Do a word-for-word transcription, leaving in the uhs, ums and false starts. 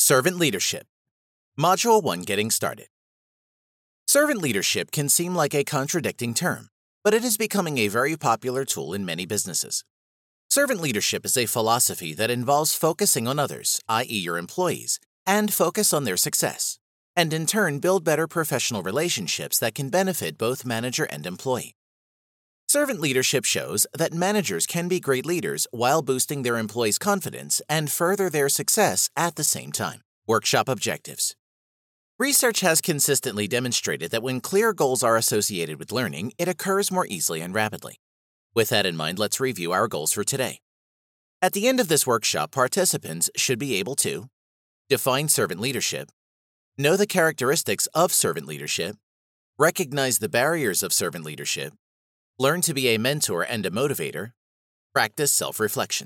Servant Leadership. Module one Getting Started. Servant leadership can seem like a contradicting term, but it is becoming a very popular tool in many businesses. Servant leadership is a philosophy that involves focusing on others, that is your employees, and focus on their success, and in turn build better professional relationships that can benefit both manager and employee. Servant leadership shows that managers can be great leaders while boosting their employees' confidence and further their success at the same time. Workshop objectives. Research has consistently demonstrated that when clear goals are associated with learning, it occurs more easily and rapidly. With that in mind, let's review our goals for today. At the end of this workshop, participants should be able to define servant leadership, know the characteristics of servant leadership, recognize the barriers of servant leadership, learn to be a mentor and a motivator, practice self-reflection.